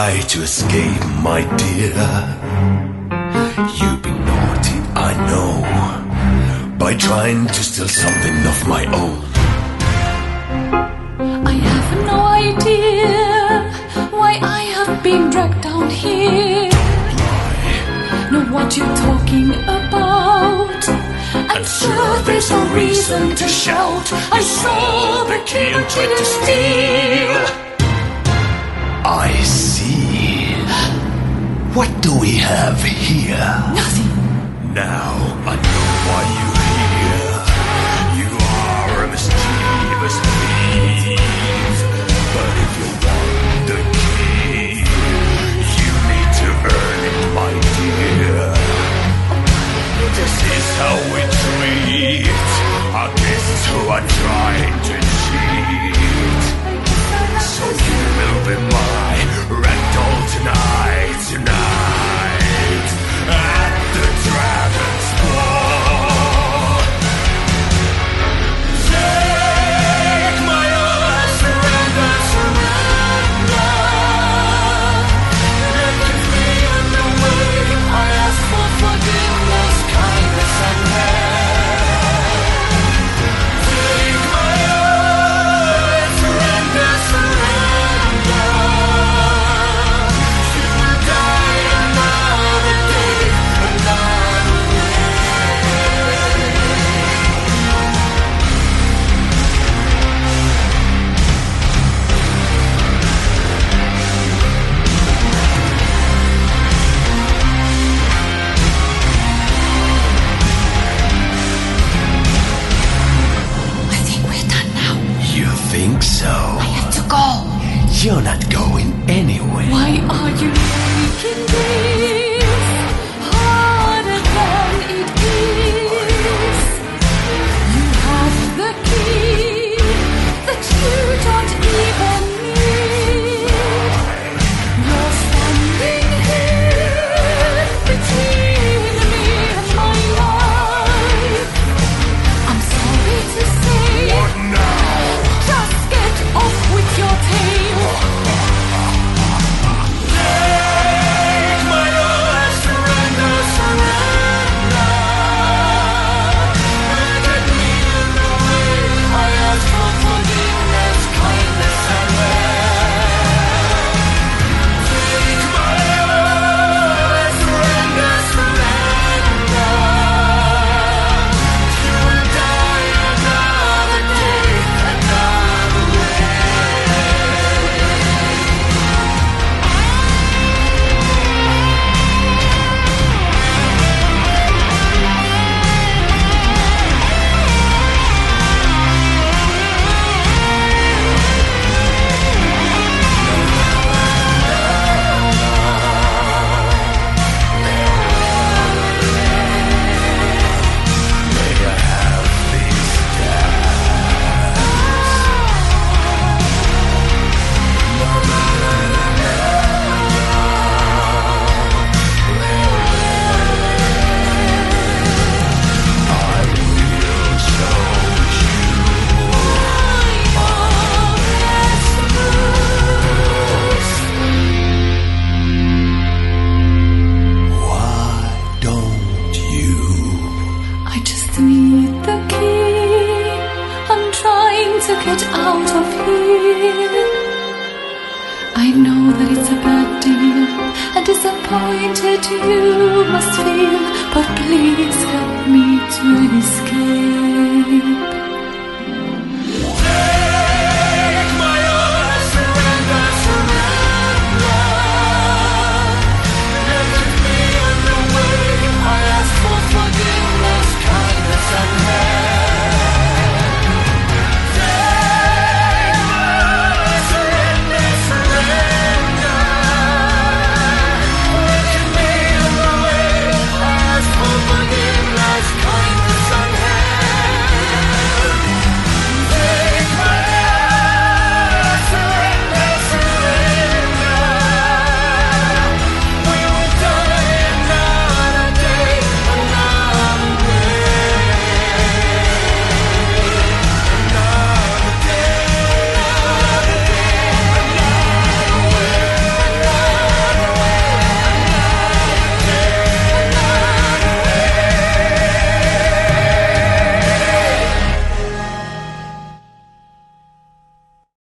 try to escape, my dear. You've been naughty, I know, by trying to steal something of my own. I have no idea why I have been dragged down here. Know what you're talking about. I'm sure there's no reason to shout. I saw the key and tried to steal. I see. What do we have here? Nothing. Now I know why you're here. You are a mischievous thief. But if you want the key, you need to earn it, my dear. This is how we treat our guests who are trying to cheat. So you will be my rental tonight, at the Dragon's Ball. Take my oath, surrender, surrender. And give me in the way I ask for forgiveness, kindness, and help. Take my oath, surrender, surrender. You will die another day, another way. I think we're done now. You think so? I have to go. You're not going anywhere. Why are you making this harder than it is? You have the key that you don't even need. You're standing here between me and my life. I'm sorry to say, What now? just get off with your tail. Take my oath, surrender, surrender. Get me in the way. I ask for forgiveness, kindness, and help. Take my oath, surrender, surrender. You will die another day, another way. May I have these Why don't you? I just need the key. I'm trying to get out of here. I know that it's a bad deal and disappointed you must feel, but please help me to escape.